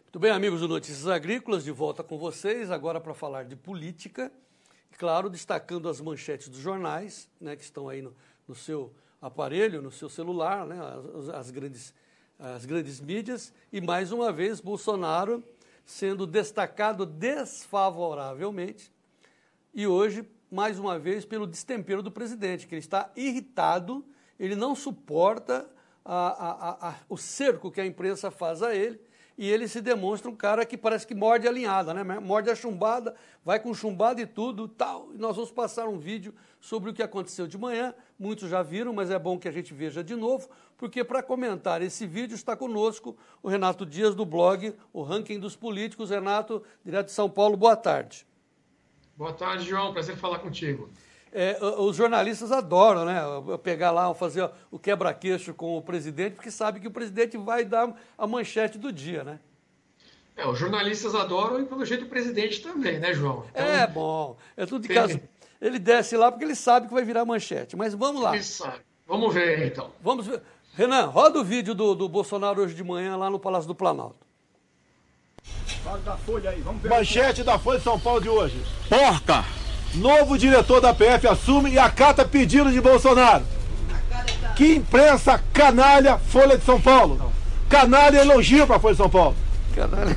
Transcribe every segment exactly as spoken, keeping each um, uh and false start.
Muito bem, amigos do Notícias Agrícolas, de volta com vocês, agora para falar de política, claro, destacando as manchetes dos jornais, né, que estão aí no, no seu aparelho, no seu celular, né, as, as, grandes, as grandes mídias, e mais uma vez Bolsonaro sendo destacado desfavoravelmente, e hoje, mais uma vez, pelo destempero do presidente, que ele está irritado, ele não suporta a, a, a, o cerco que a imprensa faz a ele, e ele se demonstra um cara que parece que morde a linhada, né? Morde a chumbada, vai com chumbada e tudo, tal. E nós vamos passar um vídeo sobre o que aconteceu de manhã. Muitos já viram, mas é bom que a gente veja de novo, porque para comentar esse vídeo está conosco o Renato Dias, do blog O Ranking dos Políticos. Renato, direto de São Paulo, boa tarde. Boa tarde, João. Prazer falar contigo. É, os jornalistas adoram, né, pegar lá, fazer o quebra-queixo com o presidente, porque sabe que o presidente vai dar a manchete do dia, né? É, os jornalistas adoram e, pelo jeito, o presidente também, né, João? Então, é bom, é tudo de casa. Ele desce lá porque ele sabe que vai virar manchete, mas vamos lá. Ele sabe. Vamos ver, então. Vamos ver. Renan, roda o vídeo do, do Bolsonaro hoje de manhã lá no Palácio do Planalto. Fala da Folha aí, vamos ver. Manchete da Folha de São Paulo de hoje. Porca! Novo diretor da P F assume e acata pedido de Bolsonaro. Que imprensa canalha, Folha de São Paulo. Canalha elogio para a Folha de São Paulo. Canalha.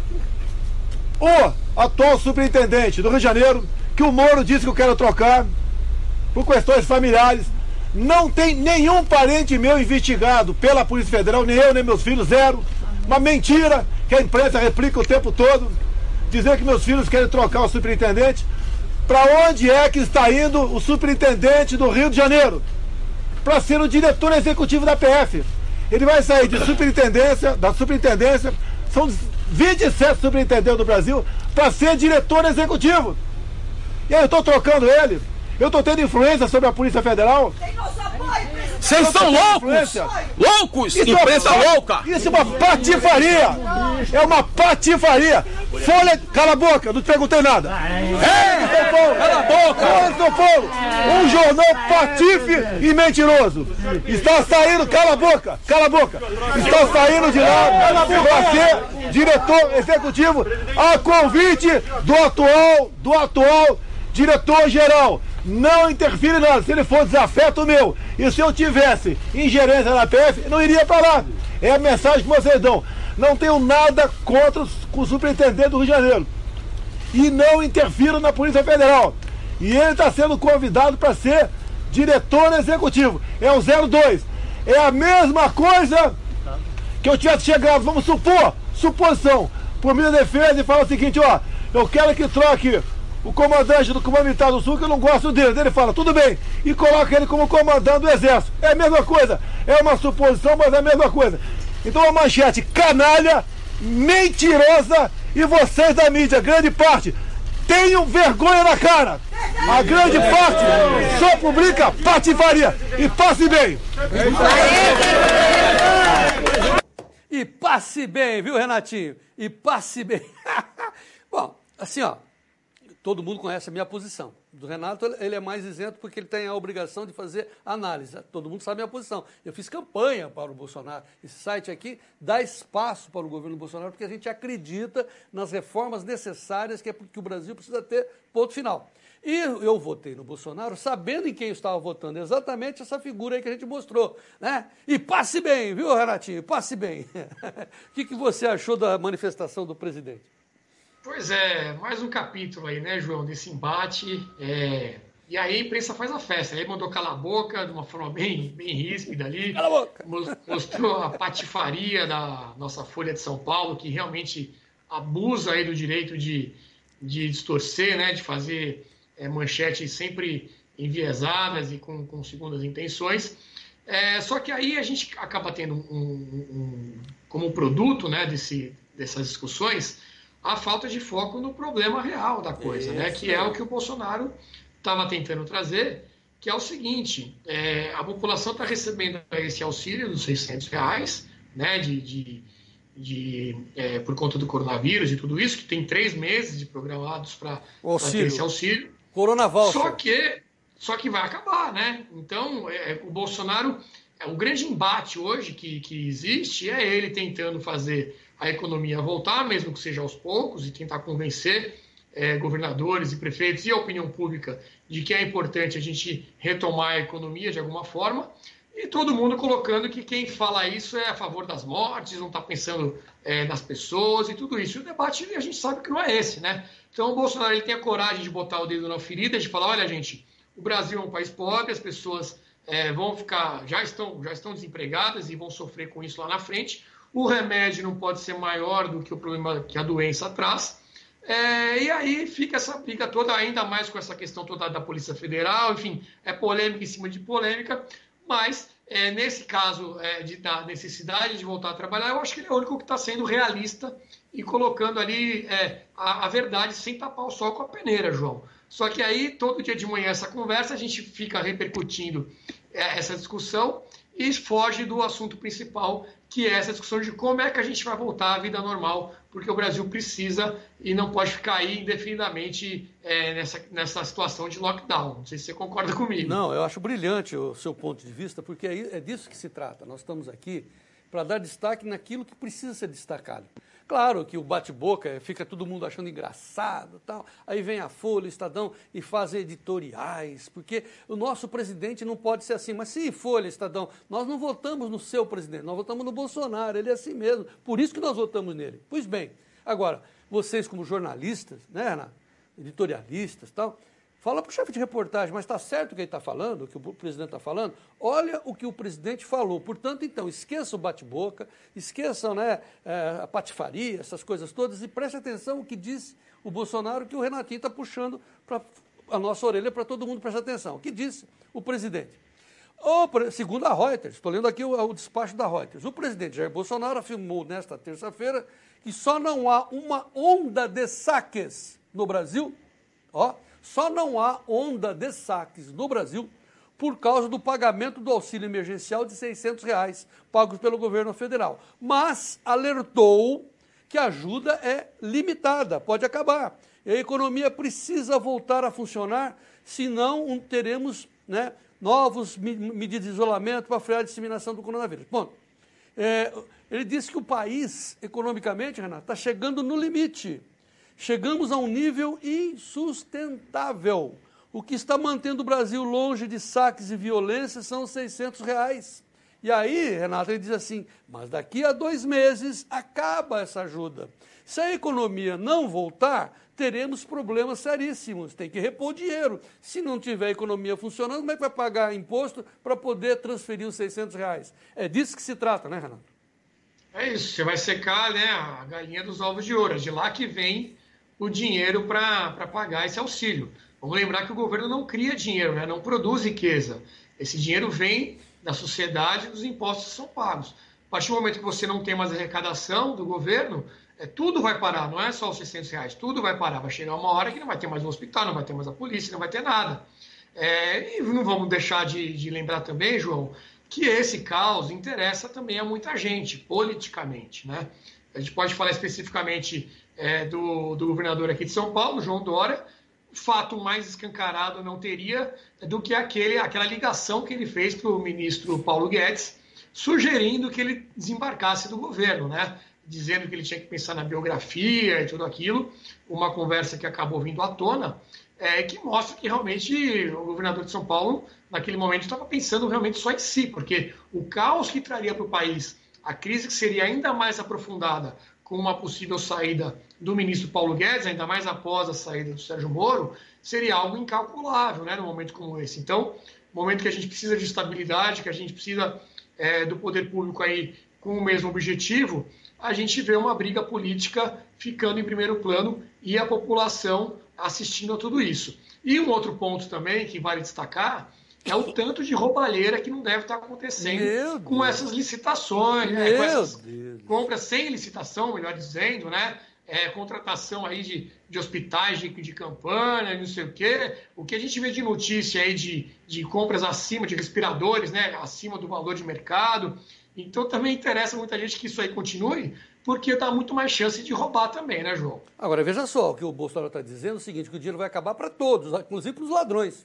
O atual superintendente do Rio de Janeiro, que o Moro disse que eu quero trocar por questões familiares, não tem nenhum parente meu investigado pela Polícia Federal, nem eu, nem meus filhos, zero. Uma mentira que a imprensa replica o tempo todo, dizer que meus filhos querem trocar o superintendente. Para onde é que está indo o superintendente do Rio de Janeiro? Para ser o diretor executivo da P F. Ele vai sair de superintendência, da superintendência, são vinte e sete superintendentes do Brasil, para ser diretor executivo. E aí eu estou trocando ele, eu estou tendo influência sobre a Polícia Federal. Vocês são loucos! Loucos! Isso Imprensa é uma, louca! Isso é uma patifaria! É uma patifaria! Folha... Cala a boca, não te perguntei nada! É! São Paulo! Cala a boca! Folha de São Paulo! Um jornal patife e mentiroso! Está saindo, cala a boca! Cala a boca! Está saindo de lá para ser diretor executivo a convite do atual, do atual diretor-geral. Não interfere nada, se ele for desafeto meu, e se eu tivesse ingerência na P F, não iria para lá. É a mensagem que vocês dão. Não tenho nada contra o superintendente do Rio de Janeiro. E não interfiro na Polícia Federal. E ele está sendo convidado para ser diretor executivo. É o zero dois. É a mesma coisa que eu tivesse chegado, vamos supor, suposição, por minha defesa e falar o seguinte, ó, eu quero que troque o comandante do Comando Militar do Sul, que eu não gosto dele. Ele fala, tudo bem, e coloca ele como comandante do Exército. É a mesma coisa, é uma suposição, mas é a mesma coisa. Então a manchete, canalha, mentirosa, e vocês da mídia, grande parte, tenham vergonha na cara. A grande parte só publica patifaria. E passe bem. E passe bem, viu, Renatinho? E passe bem. Bom, assim, ó, todo mundo conhece a minha posição. Do Renato, ele é mais isento porque ele tem a obrigação de fazer análise. Todo mundo sabe a minha posição. Eu fiz campanha para o Bolsonaro. Esse site aqui dá espaço para o governo Bolsonaro porque a gente acredita nas reformas necessárias que, é que o Brasil precisa ter, ponto final. E eu votei no Bolsonaro sabendo em quem eu estava votando, exatamente essa figura aí que a gente mostrou, né? E passe bem, viu, Renatinho? Passe bem. O que, que você achou da manifestação do presidente? Pois é, mais um capítulo aí, né, João, desse embate. É... E aí a imprensa faz a festa. Aí mandou calar a boca de uma forma bem, bem ríspida ali. Cala a boca! Mostrou a patifaria da nossa Folha de São Paulo, que realmente abusa aí do direito de, de distorcer, né, de fazer é, manchetes sempre enviesadas e com, com segundas intenções. É, só que aí a gente acaba tendo um, um, um, como produto, né, desse, dessas discussões, a falta de foco no problema real da coisa, né? Que é o que o Bolsonaro estava tentando trazer, que é o seguinte, é, a população está recebendo esse auxílio dos seiscentos reais, né, de, de, de, é, por conta do coronavírus e tudo isso, que tem três meses de programados para ter esse auxílio. Coronavírus. Só que, só que vai acabar, né? Então, é, o Bolsonaro, é, o grande embate hoje que, que existe é ele tentando fazer a economia voltar, mesmo que seja aos poucos, e tentar convencer é, governadores e prefeitos e a opinião pública de que é importante a gente retomar a economia de alguma forma, e todo mundo colocando que quem fala isso é a favor das mortes, não está pensando é, nas pessoas e tudo isso. E o debate a gente sabe que não é esse, né? Então o Bolsonaro ele tem a coragem de botar o dedo na ferida, de falar, olha gente, o Brasil é um país pobre, as pessoas é, vão ficar, já estão, já estão desempregadas e vão sofrer com isso lá na frente. O remédio não pode ser maior do que o problema que a doença traz. É, e aí fica essa briga toda, ainda mais com essa questão toda da Polícia Federal, enfim, é polêmica em cima de polêmica, mas é, nesse caso é, de, da necessidade de voltar a trabalhar, eu acho que ele é o único que está sendo realista e colocando ali é, a, a verdade sem tapar o sol com a peneira, João. Só que aí, todo dia de manhã, essa conversa, a gente fica repercutindo é, essa discussão e foge do assunto principal, que é essa discussão de como é que a gente vai voltar à vida normal, porque o Brasil precisa e não pode ficar aí indefinidamente é, nessa, nessa situação de lockdown. Não sei se você concorda comigo. Não, eu acho brilhante o seu ponto de vista, porque é disso que se trata. Nós estamos aqui para dar destaque naquilo que precisa ser destacado. Claro que o bate-boca fica todo mundo achando engraçado, tal. Aí vem a Folha, o Estadão e fazem editoriais, porque o nosso presidente não pode ser assim. Mas se Folha, Estadão, nós não votamos no seu presidente, nós votamos no Bolsonaro, ele é assim mesmo. Por isso que nós votamos nele. Pois bem, agora, vocês como jornalistas, né, Renato? Editorialistas e tal, fala para o chefe de reportagem, mas está certo o que ele está falando, o que o presidente está falando? Olha o que o presidente falou. Portanto, então, esqueça o bate-boca, esqueçam né, a patifaria, essas coisas todas, e preste atenção no que disse o Bolsonaro, que o Renatinho está puxando para a nossa orelha para todo mundo prestar atenção. O que disse o presidente? O, segundo a Reuters, estou lendo aqui o, o despacho da Reuters, o presidente Jair Bolsonaro afirmou nesta terça-feira que só não há uma onda de saques no Brasil, ó, Só não há onda de saques no Brasil por causa do pagamento do auxílio emergencial de seiscentos reais pagos pelo governo federal. Mas alertou que a ajuda é limitada, pode acabar. E a economia precisa voltar a funcionar, senão teremos né, novas medidas de isolamento para frear a disseminação do coronavírus. Bom, é, ele disse que o país, economicamente, Renato, está chegando no limite. Chegamos a um nível insustentável. O que está mantendo o Brasil longe de saques e violência são os seiscentos reais. E aí, Renato, ele diz assim, mas daqui a dois meses acaba essa ajuda. Se a economia não voltar, teremos problemas seríssimos. Tem que repor dinheiro. Se não tiver economia funcionando, como é que vai pagar imposto para poder transferir os seiscentos reais? É disso que se trata, né, Renato? É isso. Você vai secar né, a galinha dos ovos de ouro. De lá que vem o dinheiro para pagar esse auxílio. Vamos lembrar que o governo não cria dinheiro, né? Não produz riqueza. Esse dinheiro vem da sociedade e dos impostos que são pagos. A partir do momento que você não tem mais arrecadação do governo, é, tudo vai parar, não é só os seiscentos reais, tudo vai parar. Vai chegar uma hora que não vai ter mais um hospital, não vai ter mais a polícia, não vai ter nada. É, e não vamos deixar de, de lembrar também, João, que esse caos interessa também a muita gente, politicamente, né? A gente pode falar especificamente é, do, do governador aqui de São Paulo, João Dória. Fato mais escancarado não teria do que aquele, aquela ligação que ele fez para o ministro Paulo Guedes, sugerindo que ele desembarcasse do governo, né? Dizendo que ele tinha que pensar na biografia e tudo aquilo, uma conversa que acabou vindo à tona, é, que mostra que realmente o governador de São Paulo, naquele momento, estava pensando realmente só em si, porque o caos que traria para o país, a crise que seria ainda mais aprofundada com uma possível saída do ministro Paulo Guedes, ainda mais após a saída do Sérgio Moro, seria algo incalculável, né, num momento como esse. Então, momento que a gente precisa de estabilidade, que a gente precisa é, do poder público aí com o mesmo objetivo, a gente vê uma briga política ficando em primeiro plano e a população assistindo a tudo isso. E um outro ponto também que vale destacar é o tanto de roubalheira que não deve estar acontecendo com essas licitações, né, com essas Deus. compras sem licitação, melhor dizendo, né? É, contratação aí de, de hospitais de, de campanha, não sei o quê. O que a gente vê de notícia aí de, de compras acima, de respiradores, né? Acima do valor de mercado. Então também interessa muita gente que isso aí continue, porque dá muito mais chance de roubar também, né, João? Agora, veja só, o que o Bolsonaro está dizendo é o seguinte, que o dinheiro vai acabar para todos, inclusive para os ladrões.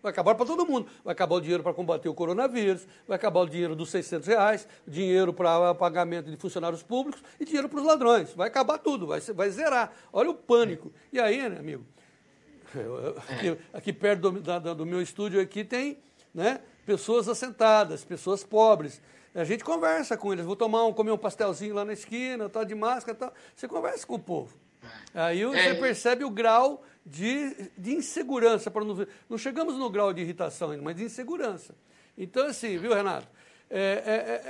Vai acabar para todo mundo. Vai acabar o dinheiro para combater o coronavírus, vai acabar o dinheiro dos seiscentos reais, dinheiro para pagamento de funcionários públicos e dinheiro para os ladrões. Vai acabar tudo, vai, vai zerar. Olha o pânico. E aí, né, amigo, aqui, aqui perto do, da, do meu estúdio aqui tem, né, pessoas assentadas, pessoas pobres. A gente conversa com eles. Vou tomar um, comer um pastelzinho lá na esquina, tá de máscara e tal. Você conversa com o povo. Aí você é. percebe o grau de, de insegurança. Para não, não chegamos no grau de irritação ainda, mas de insegurança. Então, assim, viu, Renato? É,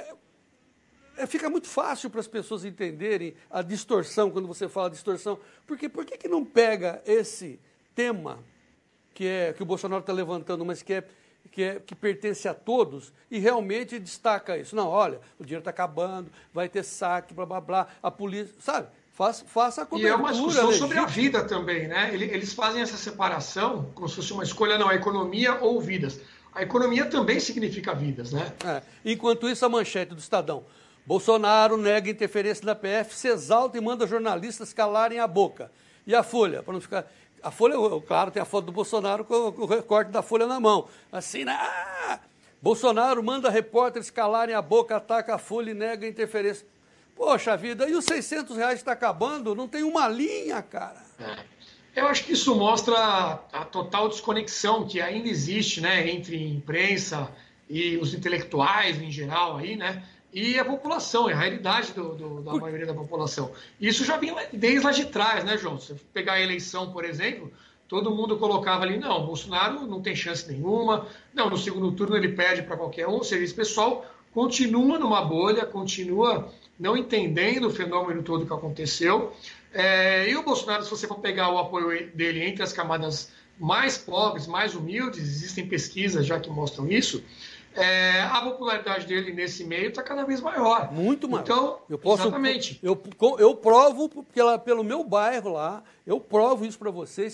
é, é, é, fica muito fácil para as pessoas entenderem a distorção, quando você fala distorção. Porque por que, que não pega esse tema que, é, que o Bolsonaro está levantando, mas que é Que, é, que pertence a todos, e realmente destaca isso? Não, olha, o dinheiro está acabando, vai ter saque, blá, blá, blá, a polícia, sabe? Faça, faça a cobertura. E é uma discussão legítima sobre a vida também, né? Eles fazem essa separação como se fosse uma escolha, não, a economia ou vidas. A economia também significa vidas, né? É. Enquanto isso, a manchete do Estadão. Bolsonaro nega interferência da P F, se exalta e manda jornalistas calarem a boca. E a Folha, para não ficar... A Folha, claro, tem a foto do Bolsonaro com o recorte da Folha na mão. Assim, né? Ah! Bolsonaro manda repórteres calarem a boca, ataca a Folha e nega a interferência. Poxa vida, e os seiscentos reais está acabando? Não tem uma linha, cara. É. Eu acho que isso mostra a, a total desconexão que ainda existe, né, entre imprensa e os intelectuais em geral aí, né? E a população, é a realidade do, do, da maioria da população. Isso já vem desde lá de trás, né, João? Se você pegar a eleição, por exemplo, todo mundo colocava ali, não, Bolsonaro não tem chance nenhuma, não, no segundo turno ele perde para qualquer um, ou seja, esse pessoal continua numa bolha, continua não entendendo o fenômeno todo que aconteceu. É, e o Bolsonaro, se você for pegar o apoio dele entre as camadas mais pobres, mais humildes, existem pesquisas já que mostram isso, É, a popularidade dele nesse meio está cada vez maior. Muito maior. Então, eu posso, exatamente. Eu, eu provo pela, pelo meu bairro lá, eu provo isso para vocês.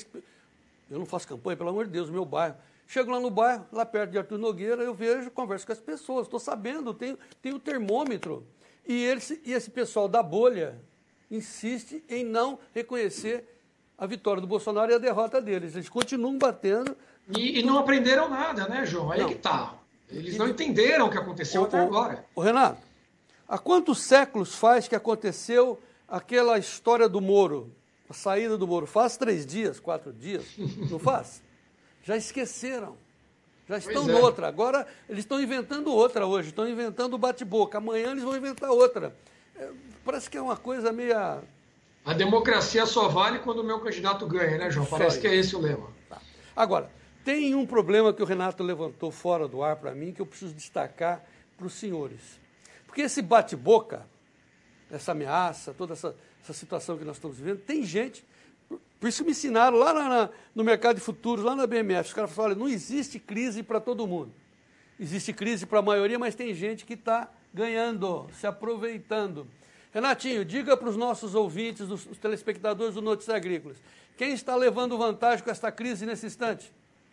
Eu não faço campanha, pelo amor de Deus, meu bairro. Chego lá no bairro, lá perto de Arthur Nogueira, eu vejo, converso com as pessoas, estou sabendo, tenho, tenho o termômetro. E, eles, e esse pessoal da bolha insiste em não reconhecer a vitória do Bolsonaro e a derrota deles. Eles continuam batendo. E, e não aprenderam nada, né, João? Aí não. que está. Eles não entenderam o que aconteceu o, até agora. O Renato, há quantos séculos faz que aconteceu aquela história do Moro, a saída do Moro? Faz três dias, quatro dias, não faz? Já esqueceram, já estão pois é. noutra. Agora eles estão inventando outra hoje, estão inventando bate-boca. Amanhã eles vão inventar outra. É, parece que é uma coisa meia... A democracia só vale quando o meu candidato ganha, né, João? Parece que é esse o lema. Tá. Agora... Tem um problema que o Renato levantou fora do ar para mim, que eu preciso destacar para os senhores. Porque esse bate-boca, essa ameaça, toda essa, essa situação que nós estamos vivendo, tem gente, por isso me ensinaram lá na, na, no mercado de futuros, lá na B M F, os caras falaram, olha, não existe crise para todo mundo. Existe crise para a maioria, mas tem gente que está ganhando, se aproveitando. Renatinho, diga para os nossos ouvintes, os, os telespectadores do Notícias Agrícolas, quem está levando vantagem com esta crise nesse instante?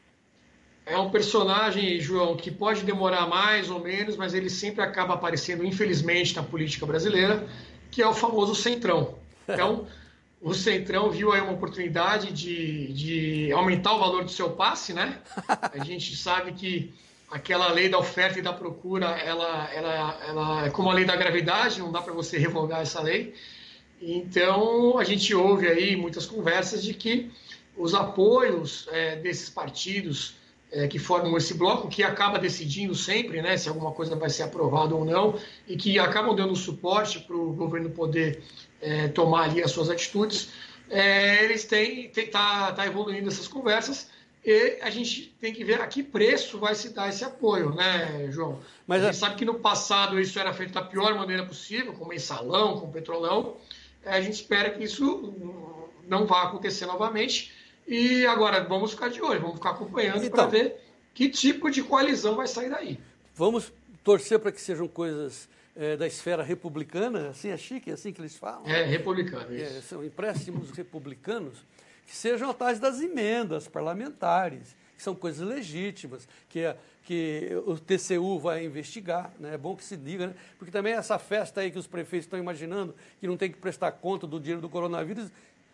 É um personagem, João, que pode demorar mais ou menos, mas ele sempre acaba aparecendo, infelizmente, na política brasileira, que é o famoso Centrão. Então, o Centrão viu aí uma oportunidade de, de aumentar o valor do seu passe, né? A gente sabe que aquela lei da oferta e da procura, ela, ela, ela é como a lei da gravidade, não dá para você revogar essa lei. Então, a gente ouve aí muitas conversas de que os apoios é, desses partidos É, que formam esse bloco, que acaba decidindo sempre, né, se alguma coisa vai ser aprovada ou não, e que acabam dando suporte para o governo poder é, tomar ali as suas atitudes, é, eles têm, têm tá, tá evoluindo essas conversas, e a gente tem que ver a que preço vai se dar esse apoio, né, João? Mas a gente é... sabe que no passado isso era feito da pior maneira possível, com mensalão, com petrolão, é, a gente espera que isso não vá acontecer novamente. E agora, vamos ficar de olho, vamos ficar acompanhando então, para ver que tipo de coalizão vai sair daí. Vamos torcer para que sejam coisas é, da esfera republicana, assim é chique, é assim que eles falam? É, republicano, isso. É, são empréstimos republicanos, que sejam atrás das emendas parlamentares, que são coisas legítimas, que, é, que o T C U vai investigar, né? É bom que se diga, né? Porque também essa festa aí que os prefeitos estão imaginando, que não tem que prestar conta do dinheiro do coronavírus,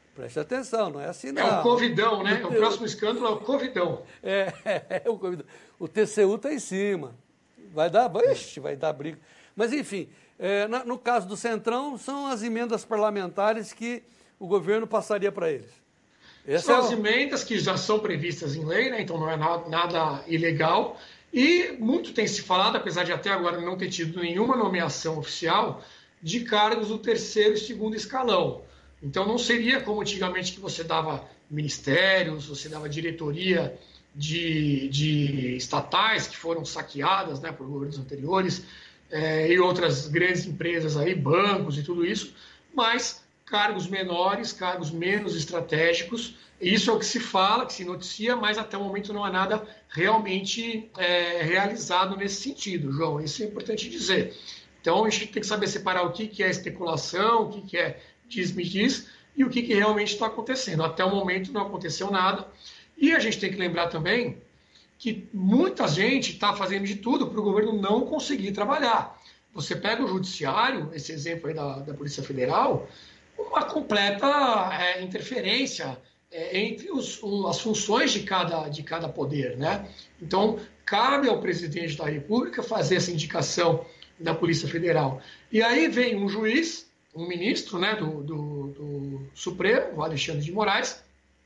Preste atenção, não é assim não. É o Covidão, né? O próximo escândalo é o Covidão. É, é, é o Covidão. O T C U está em cima. Vai dar, ixi, vai dar briga. Mas, enfim, é, na, no caso do Centrão, são as emendas parlamentares que o governo passaria para eles. Essa são é as o... emendas que já são previstas em lei, né? Então não é nada, nada ilegal. E muito tem se falado, apesar de até agora não ter tido nenhuma nomeação oficial, de cargos do terceiro e segundo escalão. Então não seria como antigamente que você dava ministérios, você dava diretoria de, de estatais que foram saqueadas, né, por governos anteriores, é, e outras grandes empresas aí, bancos e tudo isso, mas cargos menores, cargos menos estratégicos. Isso é o que se fala, que se noticia, mas até o momento não há nada realmente é, realizado nesse sentido, João. Isso é importante dizer. Então, a gente tem que saber separar o que, que é especulação, o que, que é diz-me-diz e o que, que realmente está acontecendo. Até o momento não aconteceu nada. E a gente tem que lembrar também que muita gente está fazendo de tudo para o governo não conseguir trabalhar. Você pega o judiciário, esse exemplo aí da, da Polícia Federal, uma completa é, interferência é, entre os, o, as funções de cada, de cada poder, né? Então, cabe ao presidente da República fazer essa indicação da Polícia Federal. E aí vem um juiz, um ministro, né, do, do, do Supremo, o Alexandre de Moraes,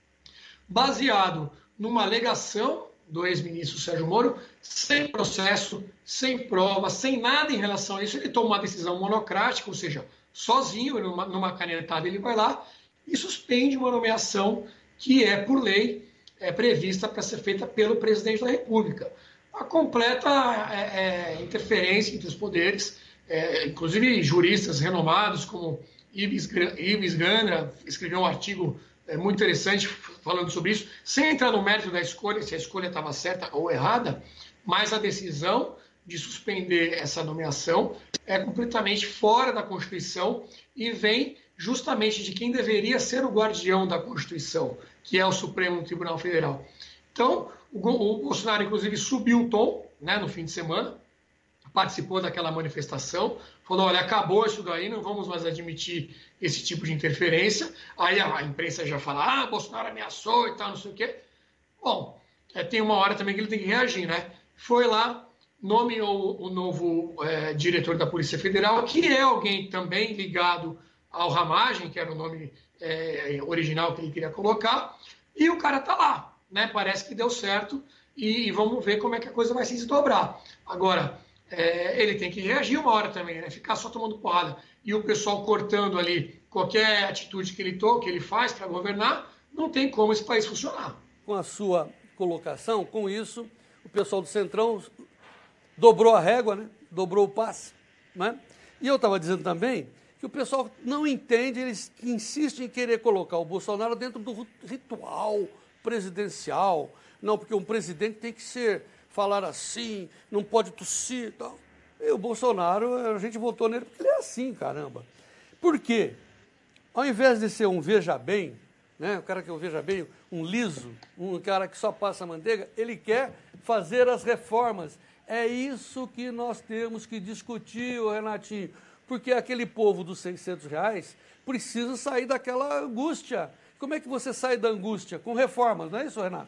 baseado numa alegação do ex-ministro Sérgio Moro, sem processo, sem prova, sem nada em relação a isso, ele toma uma decisão monocrática, ou seja, sozinho, numa, numa canetada, ele vai lá e suspende uma nomeação que é, por lei, é prevista para ser feita pelo presidente da República. Uma completa é, é, interferência entre os poderes, é, inclusive juristas renomados como Ives, Ives Gandra escreveu um artigo é, muito interessante falando sobre isso, sem entrar no mérito da escolha, se a escolha estava certa ou errada, mas a decisão de suspender essa nomeação é completamente fora da Constituição e vem justamente de quem deveria ser o guardião da Constituição, que é o Supremo Tribunal Federal. Então, o Bolsonaro, inclusive, subiu o tom, né, no fim de semana, participou daquela manifestação, falou, olha, acabou isso daí, não vamos mais admitir esse tipo de interferência. Aí a imprensa já fala, ah, Bolsonaro ameaçou e tal, não sei o quê. Bom, é, tem uma hora também que ele tem que reagir, né? Foi lá, nomeou o novo é, diretor da Polícia Federal, que é alguém também ligado ao Ramagem, que era o nome é, original que ele queria colocar, e o cara tá lá, né? Parece que deu certo e, e vamos ver como é que a coisa vai se desdobrar. Agora, é, ele tem que reagir uma hora também, né? Ficar só tomando porrada e o pessoal cortando ali qualquer atitude que ele to, que ele faz para governar, não tem como esse país funcionar. Com a sua colocação, com isso, o pessoal do Centrão dobrou a régua, né? Dobrou o passe, né? E eu estava dizendo também que o pessoal não entende, eles insistem em querer colocar o Bolsonaro dentro do ritual presidencial. Não, porque um presidente tem que ser, falar assim, não pode tossir e tal. E o Bolsonaro, a gente votou nele porque ele é assim, caramba. Por quê? Ao invés de ser um veja bem, né, o cara que é um veja bem, um liso, um cara que só passa manteiga, ele quer fazer as reformas. É isso que nós temos que discutir, ô Renatinho, porque aquele povo dos seiscentos reais precisa sair daquela angústia. Como é que você sai da angústia? Com reformas, não é isso, Renato?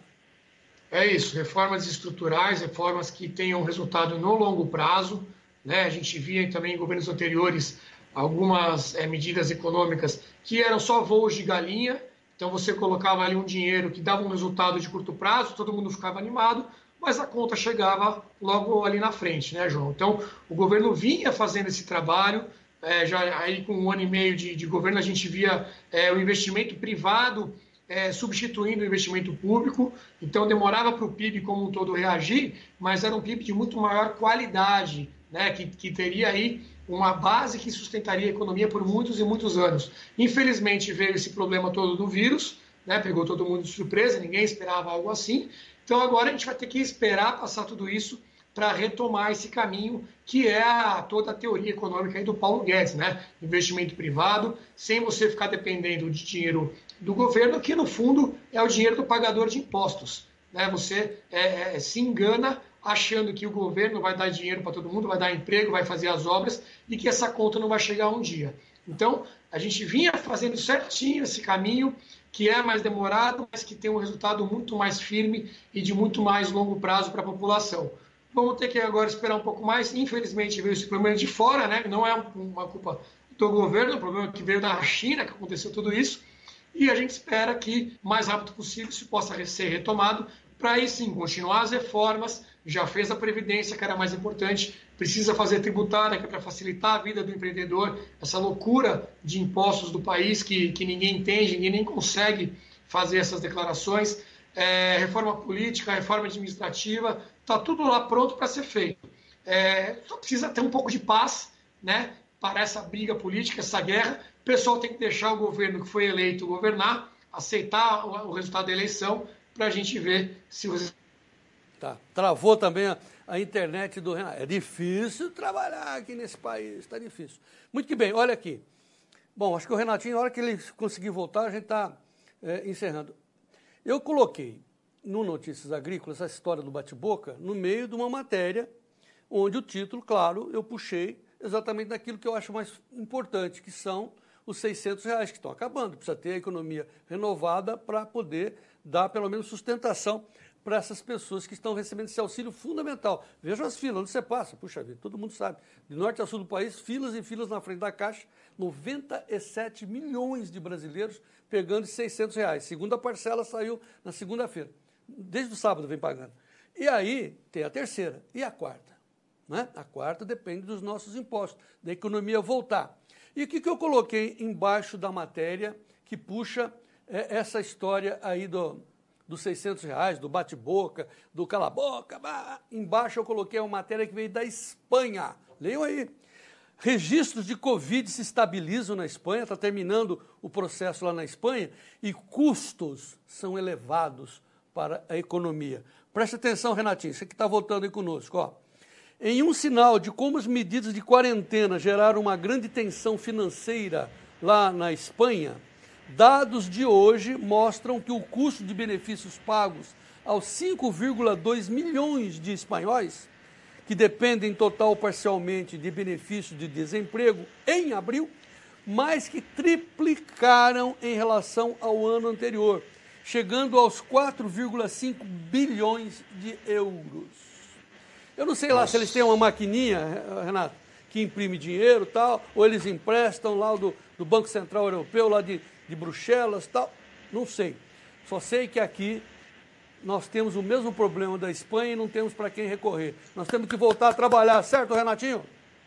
É isso, reformas estruturais, reformas que tenham resultado no longo prazo, né? A gente via também em governos anteriores algumas é, medidas econômicas que eram só voos de galinha, então você colocava ali um dinheiro que dava um resultado de curto prazo, todo mundo ficava animado, mas a conta chegava logo ali na frente, né, João? Então, o governo vinha fazendo esse trabalho, é, já aí com um ano e meio de, de governo a gente via é, o investimento privado é, substituindo o investimento público, então demorava para o P I B como um todo reagir, mas era um P I B de muito maior qualidade, né, que, que teria aí uma base que sustentaria a economia por muitos e muitos anos. Infelizmente veio esse problema todo do vírus, né, pegou todo mundo de surpresa, ninguém esperava algo assim. Então agora a gente vai ter que esperar passar tudo isso para retomar esse caminho que é a, toda a teoria econômica aí do Paulo Guedes, né? Investimento privado, sem você ficar dependendo de dinheiro do governo, que no fundo é o dinheiro do pagador de impostos, né? Você é, é, se engana achando que o governo vai dar dinheiro para todo mundo, vai dar emprego, vai fazer as obras e que essa conta não vai chegar um dia. Então, A gente vinha fazendo certinho esse caminho, que é mais demorado, mas que tem um resultado muito mais firme e de muito mais longo prazo para a população. Vamos ter que agora esperar um pouco mais. Infelizmente, veio esse problema de fora, né? Não é uma culpa do governo, é um problema que veio da China, que aconteceu tudo isso. E a gente espera que, o mais rápido possível, isso possa ser retomado, para aí sim continuar as reformas. Já fez a Previdência, que era mais importante, precisa fazer a tributária, que é para facilitar a vida do empreendedor, essa loucura de impostos do país que, que ninguém entende, ninguém nem consegue fazer essas declarações. É, reforma política, reforma administrativa, está tudo lá pronto para ser feito. É, só precisa ter um pouco de paz, né, para essa briga política, essa guerra. O pessoal tem que deixar o governo que foi eleito governar, aceitar o, o resultado da eleição, para a gente ver se os... Tá. Travou também a, a internet do Renato. É difícil trabalhar aqui nesse país, está difícil. Muito que bem, olha aqui. Bom, acho que o Renatinho, na hora que ele conseguir voltar, a gente está é, encerrando. Eu coloquei no Notícias Agrícolas essa história do bate-boca no meio de uma matéria onde o título, claro, eu puxei exatamente daquilo que eu acho mais importante, que são os seiscentos reais que estão acabando. Precisa ter a economia renovada para poder dar pelo menos sustentação para essas pessoas que estão recebendo esse auxílio fundamental. Vejam as filas, onde você passa, puxa vida, todo mundo sabe. De norte a sul do país, filas e filas na frente da Caixa, noventa e sete milhões de brasileiros pegando seiscentos reais. Segunda parcela saiu na segunda-feira. Desde o sábado vem pagando. E aí tem a terceira e a quarta. Né? A quarta depende dos nossos impostos, da economia voltar. E o que, que eu coloquei embaixo da matéria que puxa é, essa história aí do... dos seiscentos reais, do bate-boca, do cala-boca. Embaixo eu coloquei uma matéria que veio da Espanha. Leiam aí. Registros de Covid se estabilizam na Espanha, está terminando o processo lá na Espanha, e custos são elevados para a economia. Preste atenção, Renatinho, você que está voltando aí conosco. Ó. Em um sinal de como as medidas de quarentena geraram uma grande tensão financeira lá na Espanha, dados de hoje mostram que o custo de benefícios pagos aos cinco vírgula dois milhões de espanhóis, que dependem total ou parcialmente de benefícios de desemprego, em abril, mais que triplicaram em relação ao ano anterior, chegando aos quatro vírgula cinco bilhões de euros. Eu não sei lá Nossa. se eles têm uma maquininha, Renato, que imprime dinheiro e tal, ou eles emprestam lá do, do Banco Central Europeu, lá de de Bruxelas, tal, não sei. Só sei que aqui nós temos o mesmo problema da Espanha e não temos para quem recorrer. Nós temos que voltar a trabalhar, certo, Renatinho?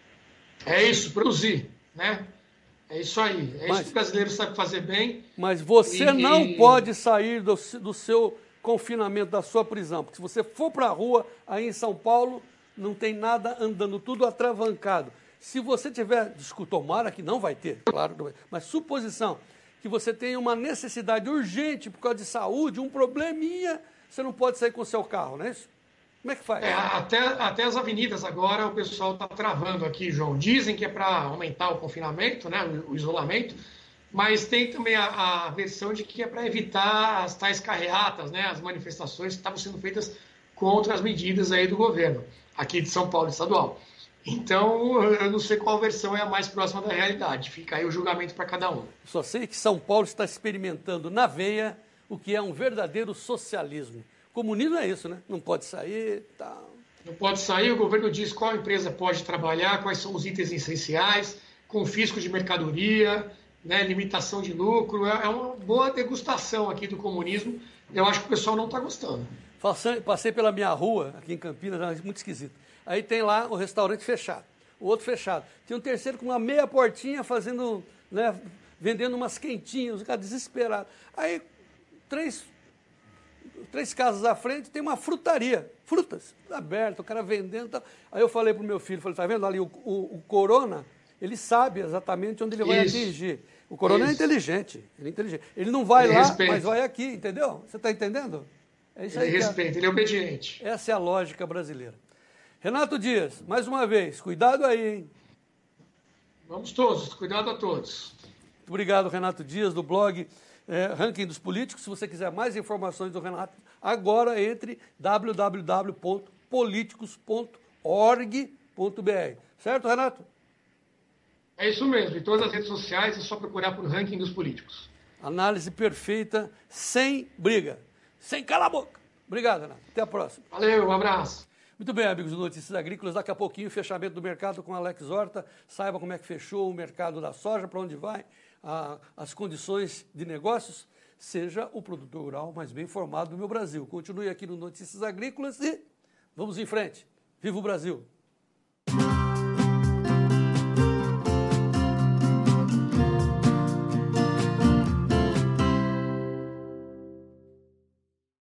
É isso, produzir, né? É isso aí. É mas, isso que o brasileiro sabe fazer bem. Mas você e... não pode sair do, do seu confinamento, da sua prisão, porque se você for para a rua, aí em São Paulo, não tem nada andando, tudo atravancado. Se você tiver, desculpa, tomara que não vai ter, claro, mas suposição, que você tem uma necessidade urgente por causa de saúde, um probleminha, você não pode sair com o seu carro, não é isso? Como é que faz? É, até, até as avenidas agora o pessoal está travando aqui, João. Dizem que é para aumentar o confinamento, né, o, o isolamento, mas tem também a, a versão de que é para evitar as tais carreatas, né, as manifestações que estavam sendo feitas contra as medidas aí do governo, aqui de São Paulo, estadual. Então, eu não sei qual versão é a mais próxima da realidade. Fica aí o julgamento para cada um. Só sei que São Paulo está experimentando na veia o que é um verdadeiro socialismo. Comunismo é isso, né? Não pode sair, tal. Não pode sair, o governo diz qual empresa pode trabalhar, quais são os itens essenciais, confisco de mercadoria, né, limitação de lucro. É uma boa degustação aqui do comunismo. Eu acho que o pessoal não está gostando. Passei pela minha rua, aqui em Campinas, é muito esquisito. Aí tem lá o restaurante fechado, o outro fechado. Tem um terceiro com uma meia portinha fazendo, né, vendendo umas quentinhas, o cara desesperado. Aí, três, três casas à frente, tem uma frutaria, frutas, aberta, o cara vendendo. Tá. Aí eu falei pro meu filho, falei, tá vendo ali o, o, o Corona? Ele sabe exatamente onde ele vai Isso. atingir. O Corona Isso. é inteligente, ele é inteligente. Ele não vai ele lá, respeita. mas vai aqui, entendeu? Você está entendendo? É isso ele aí respeita, é, ele é obediente. Essa é a lógica brasileira. Renato Dias, mais uma vez, cuidado aí, hein? Vamos todos, cuidado a todos. Muito obrigado, Renato Dias, do blog é, Ranking dos Políticos. Se você quiser mais informações do Renato, agora entre w w w ponto políticos ponto org ponto b r. Certo, Renato? É isso mesmo. Em todas as redes sociais é só procurar por ranking dos políticos. Análise perfeita, sem briga, sem cala a boca. Obrigado, Renato. Até a próxima. Valeu, um abraço. Muito bem, amigos do Notícias Agrícolas. Daqui a pouquinho, fechamento do mercado com Alex Horta. Saiba como é que fechou o mercado da soja, para onde vai, a, as condições de negócios. Seja o produtor rural mais bem informado do meu Brasil. Continue aqui no Notícias Agrícolas e vamos em frente. Viva o Brasil!